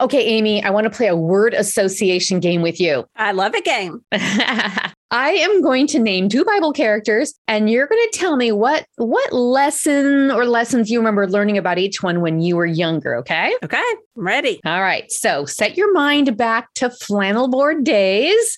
Okay, Amy, I want to play a word association game with you. I love a game. I am going to name two Bible characters, and you're going to tell me what lesson or lessons you remember learning about each one when you were younger, okay? Okay, I'm ready. All right, so set your mind back to flannel board days.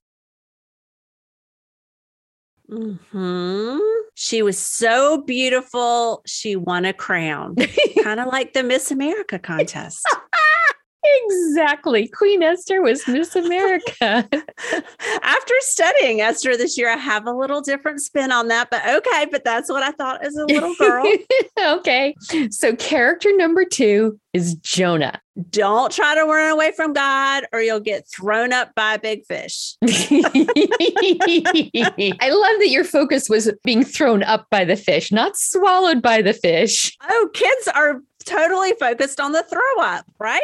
She was so beautiful, she won a crown. Kind of like the Miss America contest. Exactly. Queen Esther was Miss America. After studying Esther this year, I have a little different spin on that, but that's what I thought as a little girl. Okay. So character number 2 is Jonah. Don't try to run away from God or you'll get thrown up by a big fish. I love that your focus was being thrown up by the fish, not swallowed by the fish. Oh, kids are totally focused on the throw up, right?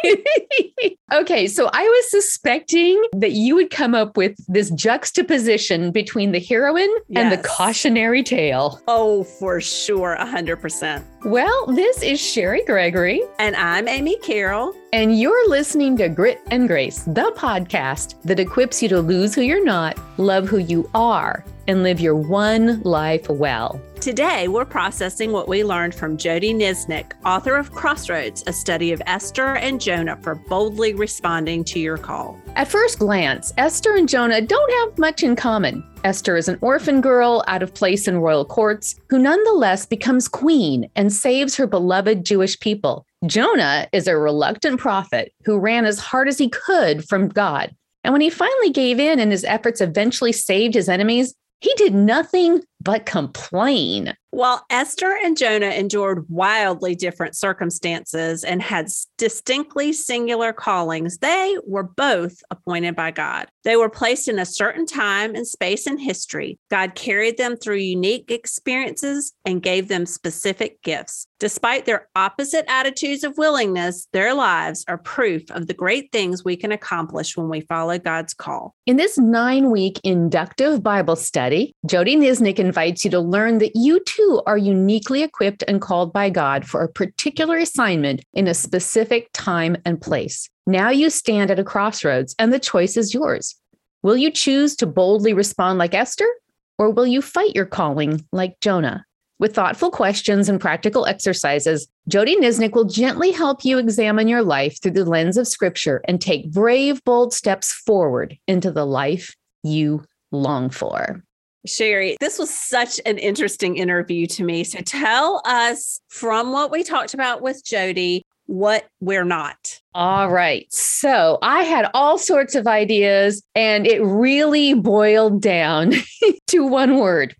Okay, so I was suspecting that you would come up with this juxtaposition between the heroine and the cautionary tale. Oh, for sure, 100%. Well, this is Sherry Gregory. And I'm Amy Carroll. And you're listening to Grit and Grace, the podcast that equips you to lose who you're not, love who you are, and live your one life well. Today, we're processing what we learned from Jody Nisnik, author of Crossroads, a study of Esther and Jonah for boldly responding to your call. At first glance, Esther and Jonah don't have much in common. Esther is an orphan girl out of place in royal courts who nonetheless becomes queen and saves her beloved Jewish people. Jonah is a reluctant prophet who ran as hard as he could from God. And when he finally gave in and his efforts eventually saved his enemies, he did nothing but complain. While Esther and Jonah endured wildly different circumstances and had distinctly singular callings, they were both appointed by God. They were placed in a certain time and space in history. God carried them through unique experiences and gave them specific gifts. Despite their opposite attitudes of willingness, their lives are proof of the great things we can accomplish when we follow God's call. In this 9-week inductive Bible study, Jody Nisnik invites you to learn that you too are uniquely equipped and called by God for a particular assignment in a specific time and place. Now you stand at a crossroads and the choice is yours. Will you choose to boldly respond like Esther, or will you fight your calling like Jonah? With thoughtful questions and practical exercises, Jody Nisnik will gently help you examine your life through the lens of Scripture and take brave, bold steps forward into the life you long for. Sherry, this was such an interesting interview to me. So tell us, from what we talked about with Jody, what we're not. All right. So I had all sorts of ideas, and it really boiled down to one word.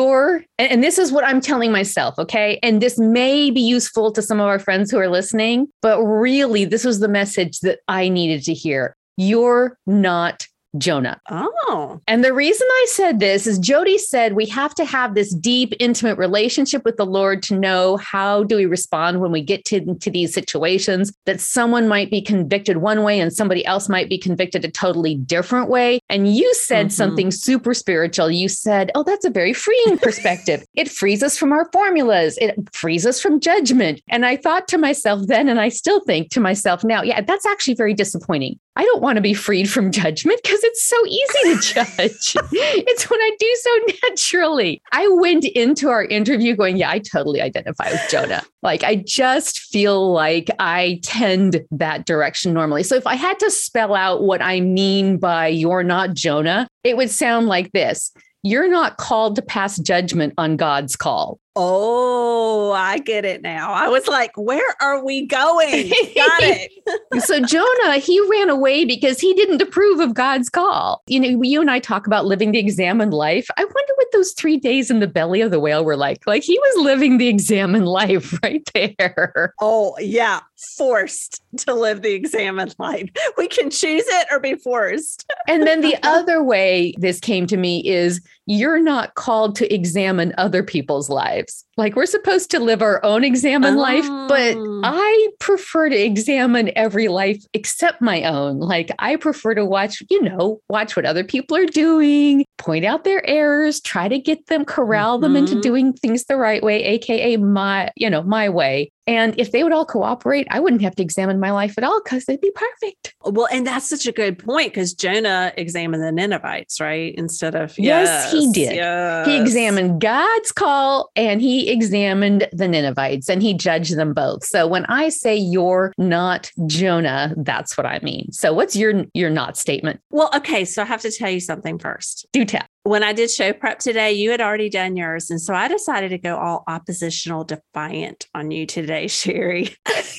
And this is what I'm telling myself, okay? And this may be useful to some of our friends who are listening, but really, this was the message that I needed to hear. You're not Jonah. Oh. And the reason I said this is Jody said we have to have this deep, intimate relationship with the Lord to know how do we respond when we get to these situations, that someone might be convicted one way and somebody else might be convicted a totally different way. And you said something super spiritual. You said, oh, that's a very freeing perspective. It frees us from our formulas. It frees us from judgment. And I thought to myself then, and I still think to myself now, yeah, that's actually very disappointing. I don't want to be freed from judgment because it's so easy to judge. It's when I do so naturally. I went into our interview going, yeah, I totally identify with Jonah. Like, I just feel like I tend that direction normally. So if I had to spell out what I mean by you're not Jonah, it would sound like this. You're not called to pass judgment on God's call. Oh, I get it now. I was like, where are we going? Got it. So Jonah, he ran away because he didn't approve of God's call. You know, you and I talk about living the examined life. I wonder what those 3 days in the belly of the whale were like. Like, he was living the examined life right there. Oh, yeah. Forced to live the examined life. We can choose it or be forced. And then the other way this came to me is you're not called to examine other people's lives. Like, we're supposed to live our own examined life, but I prefer to examine every life except my own. Like, I prefer to watch what other people are doing, point out their errors, try to get them, corral them into doing things the right way, AKA my way. And if they would all cooperate, I wouldn't have to examine my life at all because they'd be perfect. Well, and that's such a good point because Jonah examined the Ninevites, right? Instead of, yes, he did. Yes. He examined God's call and he examined the Ninevites and he judged them both. So when I say you're not Jonah, that's what I mean. So what's your not statement? Well, okay. So I have to tell you something first. Do tell. When I did show prep today, you had already done yours. And so I decided to go all oppositional defiant on you today, Sherry.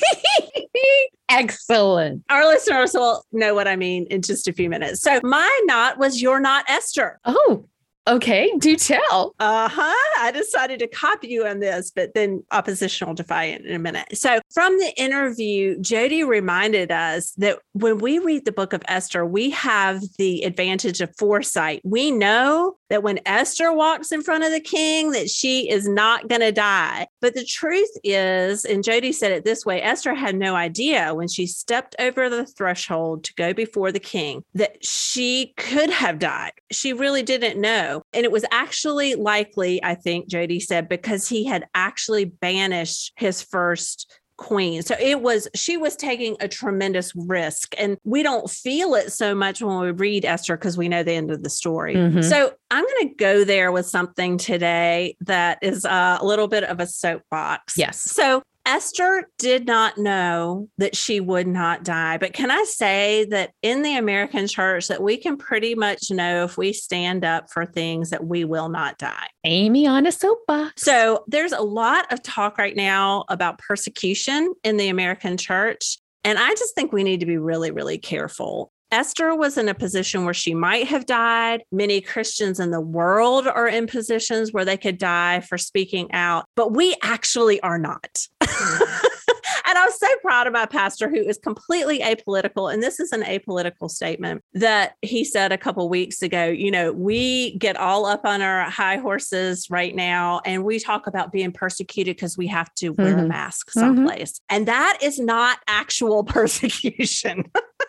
Excellent. Our listeners will know what I mean in just a few minutes. So my not was you're not Esther. Oh, okay. Do tell. I decided to copy you on this, but then oppositional defiant in a minute. So from the interview, Jody reminded us that when we read the book of Esther, we have the advantage of foresight. We know that when Esther walks in front of the king, that she is not going to die. But the truth is, and Jody said it this way, Esther had no idea when she stepped over the threshold to go before the king that she could have died. She really didn't know. And it was actually likely, I think Jody said, because he had actually banished his first queen. So she was taking a tremendous risk, and we don't feel it so much when we read Esther because we know the end of the story. So I'm going to go there with something today that is a little bit of a soapbox. Yes. So Esther did not know that she would not die. But can I say that in the American church that we can pretty much know if we stand up for things that we will not die? Amy on a soapbox. So there's a lot of talk right now about persecution in the American church. And I just think we need to be really, really careful. Esther was in a position where she might have died. Many Christians in the world are in positions where they could die for speaking out, but we actually are not. And I was so proud of my pastor who is completely apolitical. And this is an apolitical statement that he said a couple of weeks ago. You know, we get all up on our high horses right now and we talk about being persecuted because we have to wear a mask someplace. And that is not actual persecution.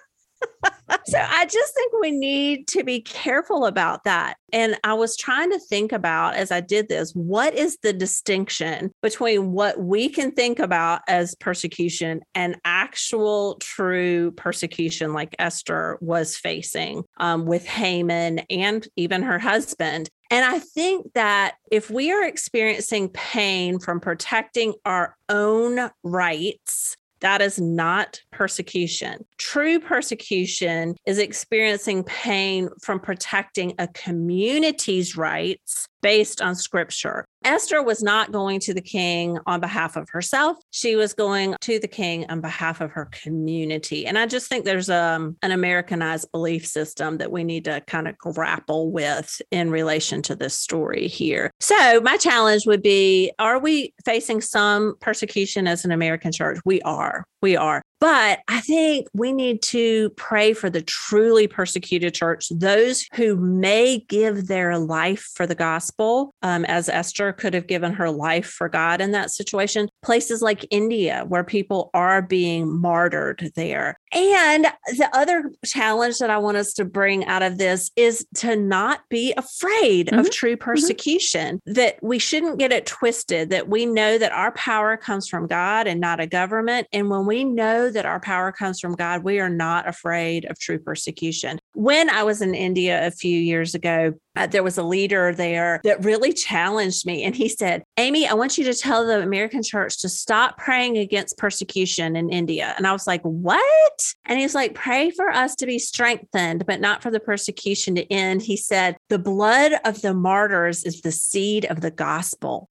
So I just think we need to be careful about that. And I was trying to think about, as I did this, what is the distinction between what we can think about as persecution and actual true persecution like Esther was facing with Haman and even her husband. And I think that if we are experiencing pain from protecting our own rights, that is not persecution. True persecution is experiencing pain from protecting a community's rights based on scripture. Esther was not going to the king on behalf of herself. She was going to the king on behalf of her community. And I just think there's an Americanized belief system that we need to kind of grapple with in relation to this story here. So my challenge would be, are we facing some persecution as an American church? We are. But I think we need to pray for the truly persecuted church, those who may give their life for the gospel, as Esther could have given her life for God in that situation. Places like India, where people are being martyred there. And the other challenge that I want us to bring out of this is to not be afraid of true persecution, that we shouldn't get it twisted, that we know that our power comes from God and not a government. And when we know that our power comes from God, we are not afraid of true persecution. When I was in India a few years ago, there was a leader there that really challenged me. And he said, Amy, I want you to tell the American church to stop praying against persecution in India. And I was like, what? And he's like, pray for us to be strengthened, but not for the persecution to end. He said, the blood of the martyrs is the seed of the gospel.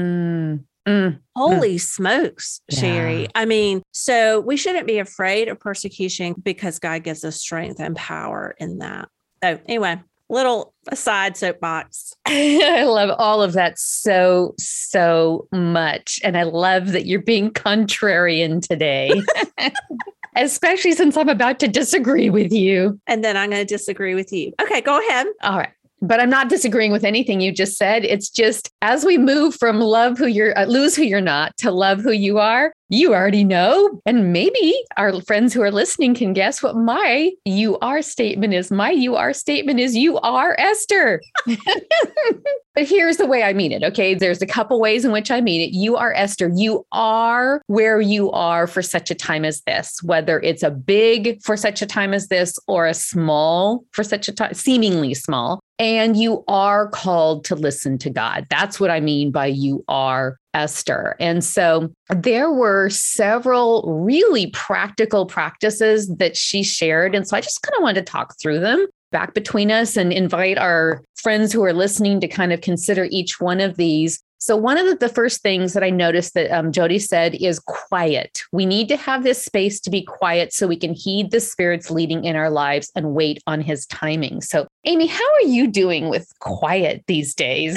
Holy smokes, Sherry. I mean, so we shouldn't be afraid of persecution because God gives us strength and power in that. So anyway, little aside soapbox. I love all of that so much. And I love that you're being contrarian today, especially since I'm about to disagree with you. And then I'm going to disagree with you. Okay, go ahead. All right. But I'm not disagreeing with anything you just said. It's just as we move from lose who you're not to love who you are, You already know. And maybe our friends who are listening can guess what my you are statement is. My you are statement is you are Esther. But here's the way I mean it. Okay. There's a couple ways in which I mean it. You are Esther. You are where you are for such a time as this, whether it's a big for such a time as this or a small for such a time, seemingly small. And you are called to listen to God. That's what I mean by you are Esther. And so there were several really practical practices that she shared. And so I just kind of wanted to talk through them back between us and invite our friends who are listening to kind of consider each one of these. So one of the first things that I noticed that Jody said is quiet. We need to have this space to be quiet so we can heed the Spirit's leading in our lives and wait on his timing. So Amy, how are you doing with quiet these days?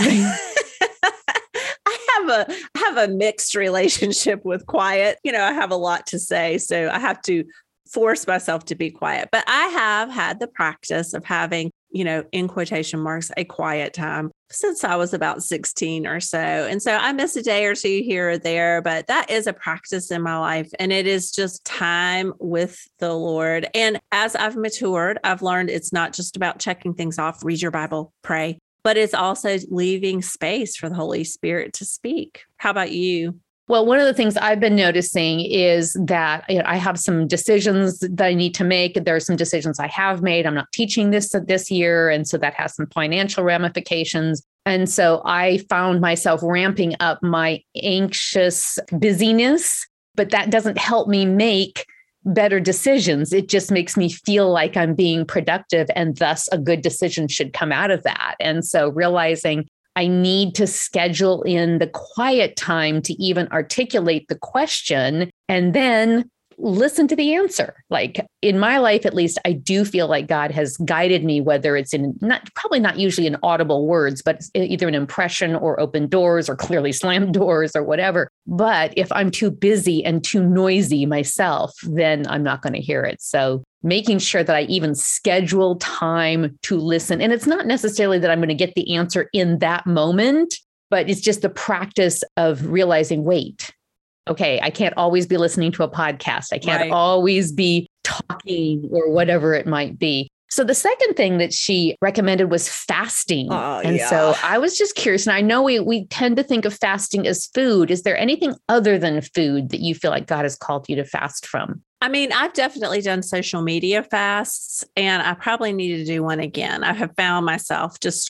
I have a mixed relationship with quiet. I have a lot to say, so I have to force myself to be quiet. But I have had the practice of having, in quotation marks, a quiet time since I was about 16 or so. And so I miss a day or two here or there, but that is a practice in my life. And it is just time with the Lord. And as I've matured, I've learned it's not just about checking things off, read your Bible, pray, but it's also leaving space for the Holy Spirit to speak. How about you? Well, one of the things I've been noticing is that I have some decisions that I need to make. There are some decisions I have made. I'm not teaching this year. And so that has some financial ramifications. And so I found myself ramping up my anxious busyness, but that doesn't help me make better decisions. It just makes me feel like I'm being productive and thus a good decision should come out of that. And so realizing I need to schedule in the quiet time to even articulate the question and then listen to the answer. Like in my life, at least, I do feel like God has guided me, whether it's in probably not usually in audible words, but either an impression or open doors or clearly slammed doors or whatever. But if I'm too busy and too noisy myself, then I'm not going to hear it. So making sure that I even schedule time to listen. And it's not necessarily that I'm going to get the answer in that moment, but it's just the practice of realizing, wait, okay, I can't always be listening to a podcast. I can't always be talking or whatever it might be. So the second thing that she recommended was fasting. So I was just curious, and I know we tend to think of fasting as food. Is there anything other than food that you feel like God has called you to fast from? I mean, I've definitely done social media fasts, and I probably need to do one again. I have found myself just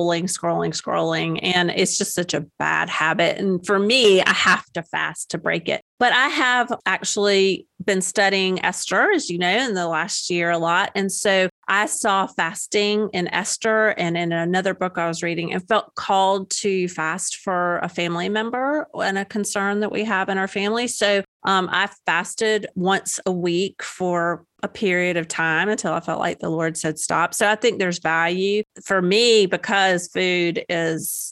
scrolling, and it's just such a bad habit. And for me, I have to fast to break it. But I have actually been studying Esther, as you know, in the last year a lot. And so I saw fasting in Esther and in another book I was reading and felt called to fast for a family member and a concern that we have in our family. So I fasted once a week for a period of time until I felt like the Lord said stop. So I think there's value for me because food's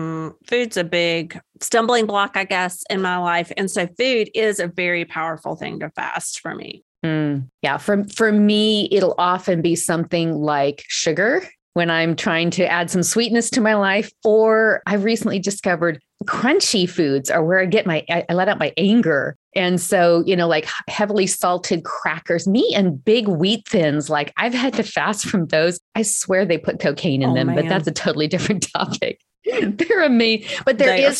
a big stumbling block, I guess, in my life. And so food is a very powerful thing to fast for me. Yeah. For me, it'll often be something like sugar when I'm trying to add some sweetness to my life, or I've recently discovered crunchy foods are where I let out my anger. And so, like heavily salted crackers, me and big wheat thins, like I've had to fast from those. I swear they put cocaine in them, but that's a totally different topic. They're amazing, but there is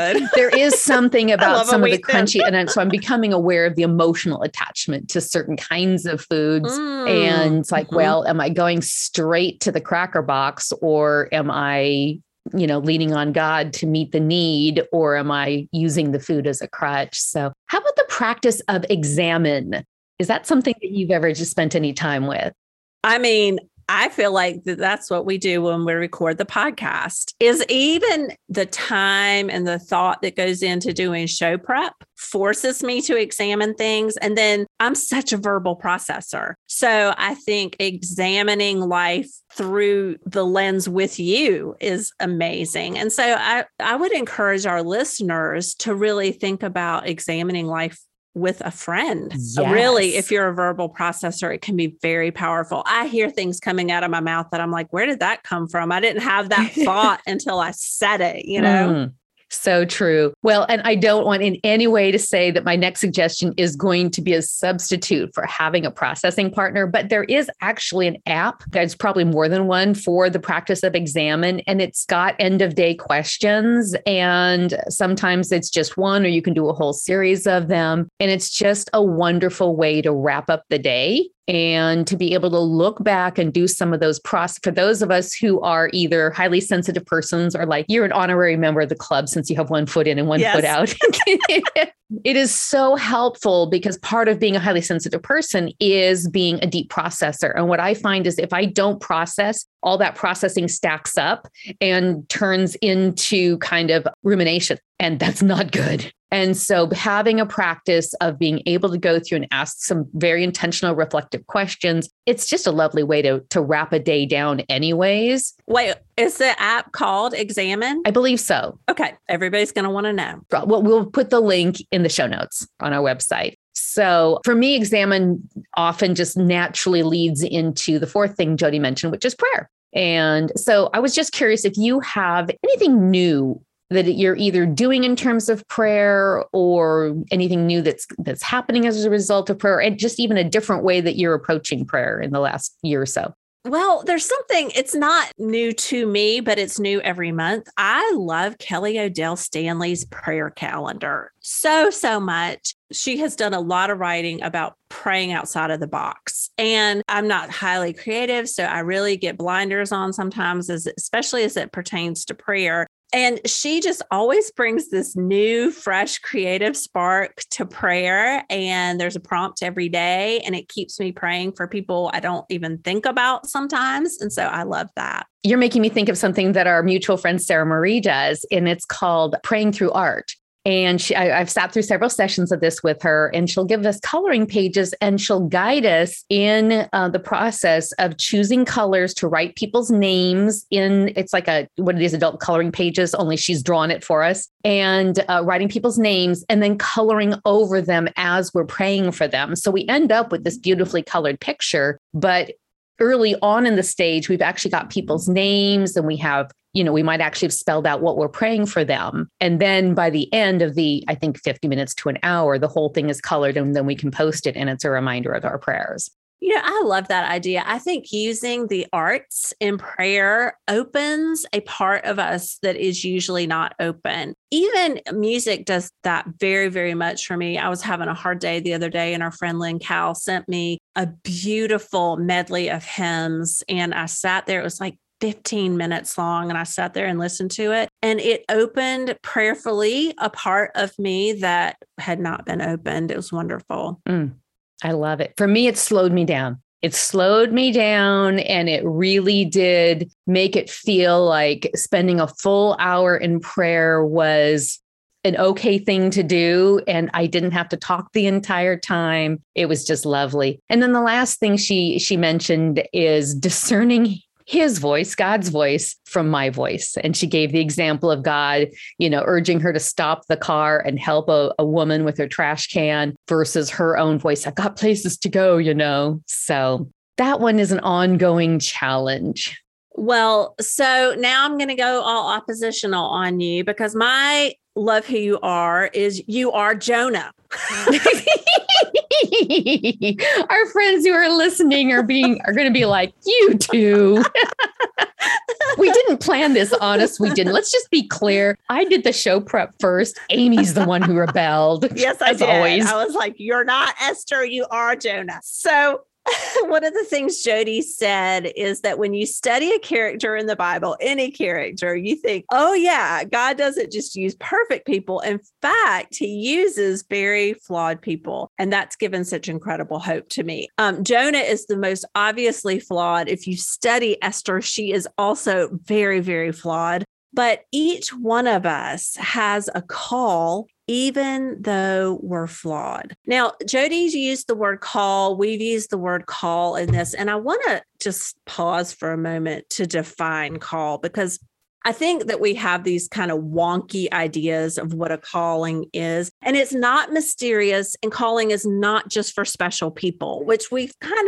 something about some of the crunchy. And so I'm becoming aware of the emotional attachment to certain kinds of foods. And it's like, well, am I going straight to the cracker box, or am I, leaning on God to meet the need, or am I using the food as a crutch? So how about the practice of examine? Is that something that you've ever just spent any time with? I mean, I feel like that's what we do when we record the podcast, is even the time and the thought that goes into doing show prep forces me to examine things. And then I'm such a verbal processor. So I think examining life through the lens with you is amazing. And so I would encourage our listeners to really think about examining life with a friend. Yes. Really, if you're a verbal processor, it can be very powerful. I hear things coming out of my mouth that I'm like, where did that come from? I didn't have that thought until I said it, So true. Well, and I don't want in any way to say that my next suggestion is going to be a substitute for having a processing partner, but there is actually an app. There's probably more than one for the practice of Examen, and it's got end of day questions. And sometimes it's just one, or you can do a whole series of them. And it's just a wonderful way to wrap up the day and to be able to look back and do some of those process for those of us who are either highly sensitive persons or like you're an honorary member of the club since you have one foot in and one foot out. It is so helpful because part of being a highly sensitive person is being a deep processor. And what I find is if I don't process, all that processing stacks up and turns into kind of rumination. And that's not good. And so having a practice of being able to go through and ask some very intentional, reflective questions, it's just a lovely way to wrap a day down anyways. Wait, is the app called Examen? I believe so. Okay. Everybody's going to want to know. Well, we'll put the link in the show notes on our website. So for me, Examen often just naturally leads into the fourth thing Jody mentioned, which is prayer. And so I was just curious if you have anything new that you're either doing in terms of prayer or anything new that's happening as a result of prayer, and just even a different way that you're approaching prayer in the last year or so. Well, there's something, it's not new to me, but it's new every month. I love Kelly O'Dell Stanley's prayer calendar so much. She has done a lot of writing about praying outside of the box. And I'm not highly creative, so I really get blinders on sometimes, especially as it pertains to prayer. And she just always brings this new, fresh, creative spark to prayer. And there's a prompt every day, and it keeps me praying for people I don't even think about sometimes. And so I love that. You're making me think of something that our mutual friend Sarah Marie does, and it's called Praying Through Art. And I've sat through several sessions of this with her, and she'll give us coloring pages and she'll guide us in the process of choosing colors to write people's names in. It's like one of these adult coloring pages, only she's drawn it for us, and writing people's names and then coloring over them as we're praying for them. So we end up with this beautifully colored picture, but early on in the stage, we've actually got people's names, and we have, we might actually have spelled out what we're praying for them. And then by the end of I think 50 minutes to an hour, the whole thing is colored, and then we can post it, and it's a reminder of our prayers. I love that idea. I think using the arts in prayer opens a part of us that is usually not open. Even music does that very, very much for me. I was having a hard day the other day, and our friend Lynn Cowell sent me a beautiful medley of hymns. And I sat there, it was like 15 minutes long, and I sat there and listened to it. And it opened prayerfully a part of me that had not been opened. It was wonderful. I love it. For me, it slowed me down. It slowed me down, and it really did make it feel like spending a full hour in prayer was an okay thing to do. And I didn't have to talk the entire time. It was just lovely. And then the last thing she mentioned is discerning his voice, God's voice, from my voice. And she gave the example of God, urging her to stop the car and help a woman with her trash can versus her own voice. I've got places to go, So that one is an ongoing challenge. Well, so now I'm going to go all oppositional on you, because my love who you are is you are Jonah. Our friends who are listening are going to be like, you too. We didn't plan this, honest. We didn't. Let's just be clear. I did the show prep first. Amy's the one who rebelled. Yes, I did. Always. I was like, you're not Esther, you are Jonah. So one of the things Jody said is that when you study a character in the Bible, any character, you think, oh yeah, God doesn't just use perfect people. In fact, he uses very flawed people. And that's given such incredible hope to me. Jonah is the most obviously flawed. If you study Esther, she is also very, very flawed. But each one of us has a call, even though we're flawed. Now, Jody's used the word call. We've used the word call in this. And I want to just pause for a moment to define call, because I think that we have these kind of wonky ideas of what a calling is. And it's not mysterious. And calling is not just for special people, which we've kind of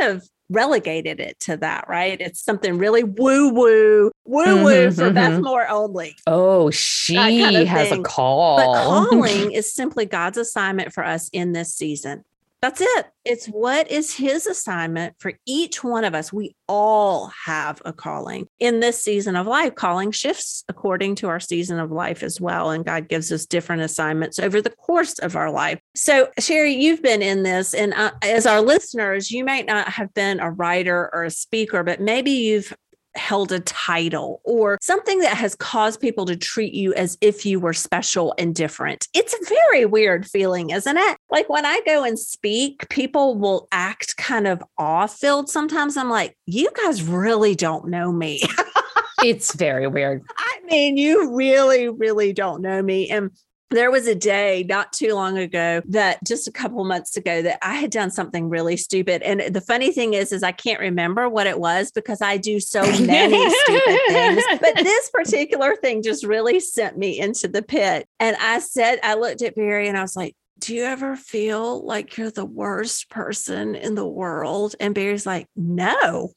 relegated it to that, right? It's something really woo-woo for Beth Moore only. Oh, she kind of has a call. But calling is simply God's assignment for us in this season. That's it. It's what is his assignment for each one of us. We all have a calling in this season of life. Calling shifts according to our season of life as well. And God gives us different assignments over the course of our life. So Sherry, you've been in this, and as our listeners, you might not have been a writer or a speaker, but maybe you've held a title or something that has caused people to treat you as if you were special and different. It's a very weird feeling, isn't it? Like when I go and speak, people will act kind of awe-filled. Sometimes I'm like, you guys really don't know me. It's very weird. I mean, you really, really don't know me. And there was a day not too long ago that just a couple months ago that I had done something really stupid. And the funny thing is I can't remember what it was because I do so many stupid things. But this particular thing just really sent me into the pit. And I looked at Barry and I was like, do you ever feel like you're the worst person in the world? And Barry's like, no.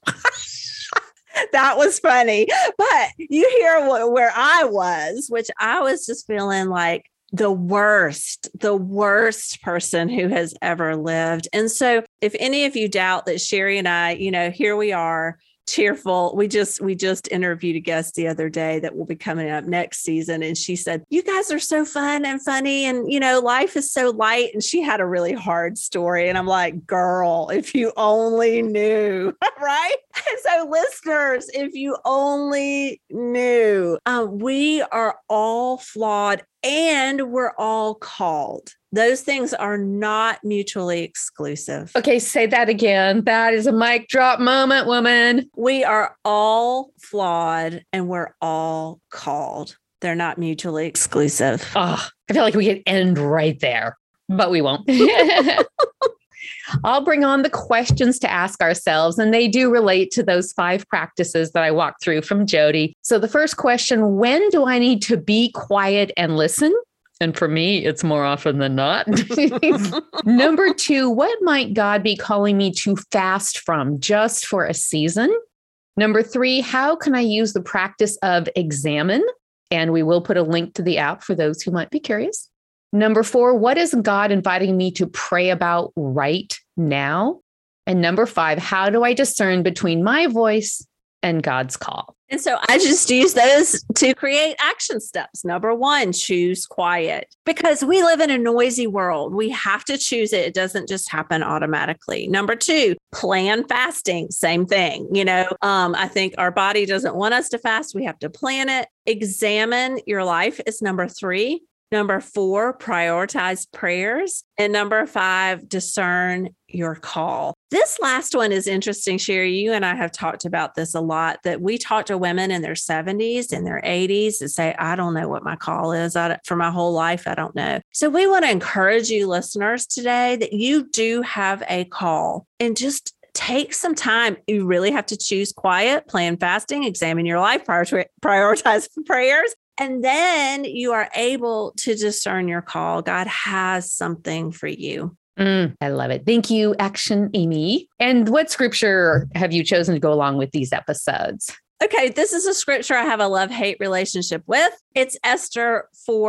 That was funny. But you hear where I was, which I was just feeling like the worst person who has ever lived. And so if any of you doubt that Sherry and I, here we are, cheerful. We just interviewed a guest the other day that will be coming up next season. And she said, you guys are so fun and funny. And, life is so light. And she had a really hard story. And I'm like, girl, if you only knew, right? And so listeners, if you only knew, we are all flawed and we're all called. Those things are not mutually exclusive. Okay, say that again. That is a mic drop moment, woman. We are all flawed and we're all called. They're not mutually exclusive. Oh, I feel like we could end right there, but we won't. I'll bring on the questions to ask ourselves, and they do relate to those 5 practices that I walked through from Jody. So the first question, when do I need to be quiet and listen? And for me, it's more often than not. Number 2, what might God be calling me to fast from just for a season? Number 3, how can I use the practice of examine? And we will put a link to the app for those who might be curious. Number 4, what is God inviting me to pray about right now? And number 5, how do I discern between my voice and God's call? And so I just use those to create action steps. Number 1, choose quiet, because we live in a noisy world. We have to choose it. It doesn't just happen automatically. Number 2, plan fasting. Same thing. I think our body doesn't want us to fast. We have to plan it. Examine your life is number 3. Number 4, prioritize prayers. And number 5, discern your call. This last one is interesting, Sherry. You and I have talked about this a lot, that we talk to women in their 70s and their 80s and say, I don't know what my call is. For my whole life, I don't know. So we want to encourage you listeners today that you do have a call, and just take some time. You really have to choose quiet, plan fasting, examine your life, prioritize prayers. And then you are able to discern your call. God has something for you. I love it. Thank you, Action Amy. And what scripture have you chosen to go along with these episodes? Okay, this is a scripture I have a love-hate relationship with. It's Esther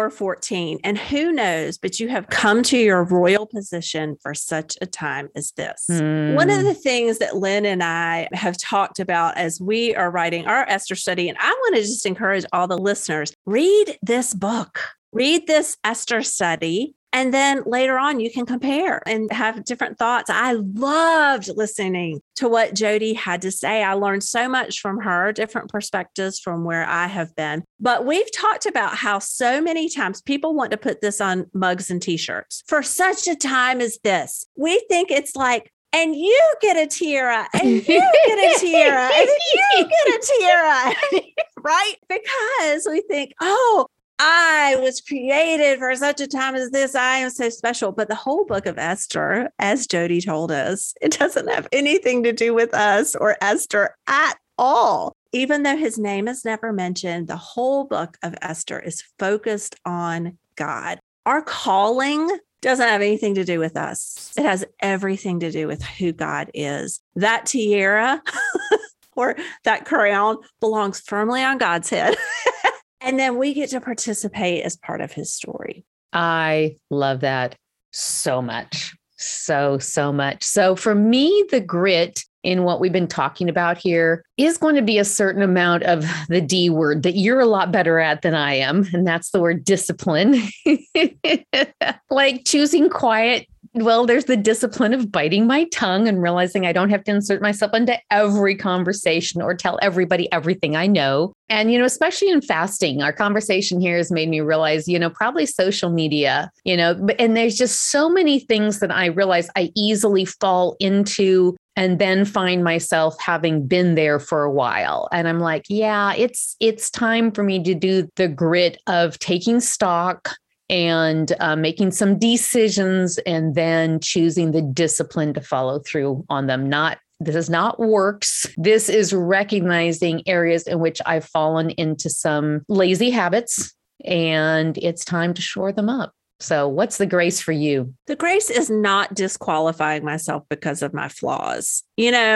4:14. And who knows, but you have come to your royal position for such a time as this. One of the things that Lynn and I have talked about as we are writing our Esther study, and I want to just encourage all the listeners, read this book, read this Esther study. And then later on, you can compare and have different thoughts. I loved listening to what Jody had to say. I learned so much from her, different perspectives from where I have been. But we've talked about how so many times people want to put this on mugs and t-shirts. For such a time as this, we think it's like, and you get a tiara, and you get a tiara, and you get a tiara, right? Because we think, oh, I was created for such a time as this. I am so special. But the whole book of Esther, as Jody told us, it doesn't have anything to do with us or Esther at all. Even though his name is never mentioned, the whole book of Esther is focused on God. Our calling doesn't have anything to do with us. It has everything to do with who God is. That tiara or that crown belongs firmly on God's head. And then we get to participate as part of his story. I love that so much. So much. So for me, the grit in what we've been talking about here is going to be a certain amount of the D word that you're a lot better at than I am. And that's the word discipline. Like choosing quiet. Well, there's the discipline of biting my tongue and realizing I don't have to insert myself into every conversation or tell everybody everything I know. And, especially in fasting, our conversation here has made me realize, probably social media, and there's just so many things that I realize I easily fall into and then find myself having been there for a while. And I'm like, yeah, it's time for me to do the grit of taking stock and making some decisions and then choosing the discipline to follow through on them. This is not works. This is recognizing areas in which I've fallen into some lazy habits, and it's time to shore them up. So what's the grace for you? The grace is not disqualifying myself because of my flaws.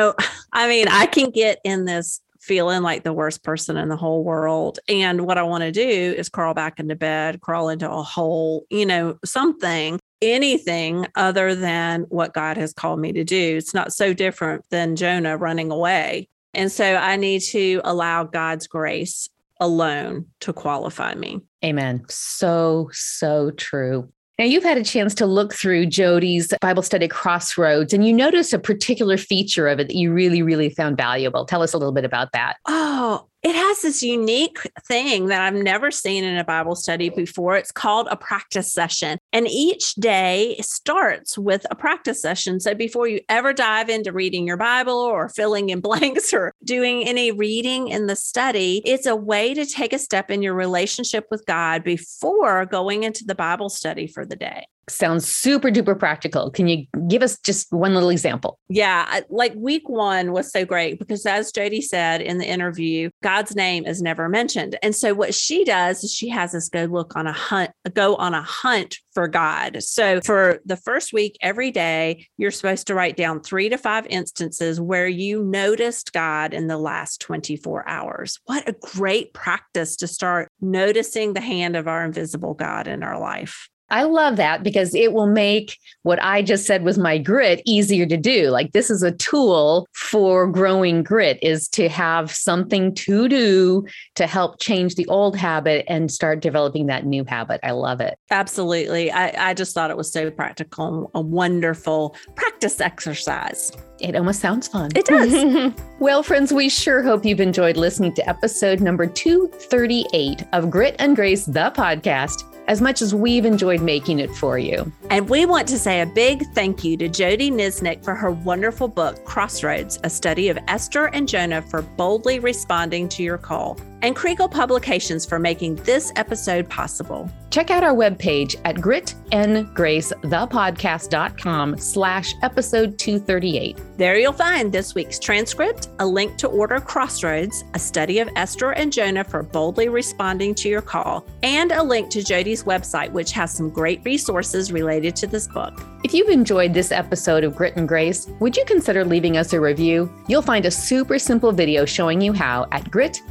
I can get in this feeling like the worst person in the whole world. And what I want to do is crawl back into bed, crawl into a hole, anything other than what God has called me to do. It's not so different than Jonah running away. And so I need to allow God's grace alone to qualify me. Amen. So true. Now, you've had a chance to look through Jody's Bible study Crossroads, and you noticed a particular feature of it that you really, really found valuable. Tell us a little bit about that. Oh, it has this unique thing that I've never seen in a Bible study before. It's called a practice session. And each day starts with a practice session. So before you ever dive into reading your Bible or filling in blanks or doing any reading in the study, it's a way to take a step in your relationship with God before going into the Bible study for the day. Sounds super duper practical. Can you give us just one little example? Yeah, like week 1 was so great because as Jody said in the interview, God's name is never mentioned. And so what she does is she has us go on a hunt for God. So for the first week, every day, you're supposed to write down 3 to 5 instances where you noticed God in the last 24 hours. What a great practice to start noticing the hand of our invisible God in our life. I love that because it will make what I just said was my grit easier to do. Like this is a tool for growing grit, is to have something to do to help change the old habit and start developing that new habit. I love it. Absolutely. I just thought it was so practical, a wonderful practice exercise. It almost sounds fun. It does. Well, friends, we sure hope you've enjoyed listening to episode number 238 of Grit and Grace, the podcast, as much as we've enjoyed making it for you. And we want to say a big thank you to Jody Nisnik for her wonderful book, Crossroads, a study of Esther and Jonah for boldly responding to your call, and Kriegel Publications for making this episode possible. Check out our webpage at gritandgracethepodcast.com/episode 238. There you'll find this week's transcript, a link to order Crossroads, a study of Esther and Jonah for boldly responding to your call, and a link to Jody's website, which has some great resources related to this book. If you've enjoyed this episode of Grit and Grace, would you consider leaving us a review? You'll find a super simple video showing you how at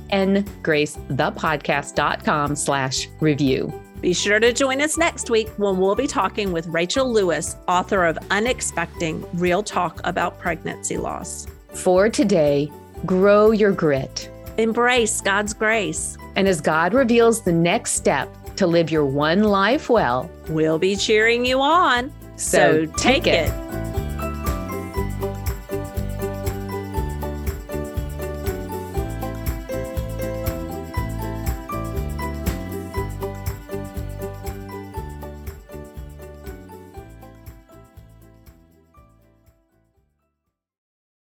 gritandgracethepodcast.com/review. Be sure to join us next week when we'll be talking with Rachel Lewis, author of Unexpecting: Real Talk About Pregnancy Loss. For today, grow your grit. Embrace God's grace. And as God reveals the next step to live your one life well, we'll be cheering you on. So take it.